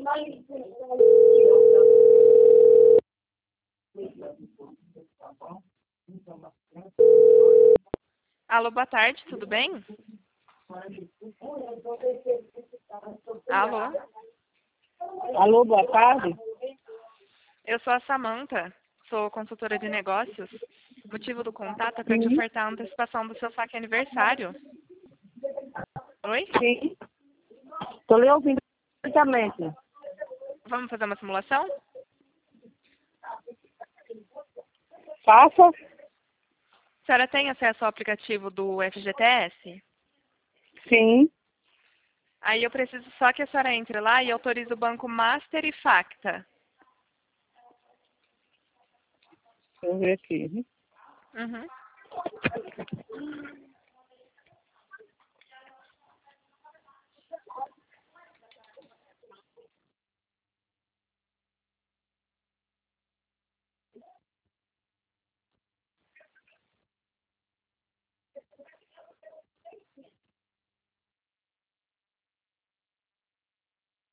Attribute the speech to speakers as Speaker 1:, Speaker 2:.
Speaker 1: Alô, boa tarde, tudo bem? Alô?
Speaker 2: Alô, boa tarde.
Speaker 1: Eu sou a Samantha, sou consultora de negócios. O motivo do contato é para te
Speaker 2: Sim,
Speaker 1: ofertar a antecipação do seu saque aniversário. Oi?
Speaker 2: sim. Estou lhe ouvindo perfeitamente.
Speaker 1: Vamos fazer uma simulação?
Speaker 2: Faça?
Speaker 1: A senhora tem acesso ao aplicativo do FGTS?
Speaker 2: Sim.
Speaker 1: Aí eu preciso só que a senhora entre lá e autorize o banco Master e Facta.
Speaker 2: Deixa eu ver aqui.
Speaker 1: Uhum.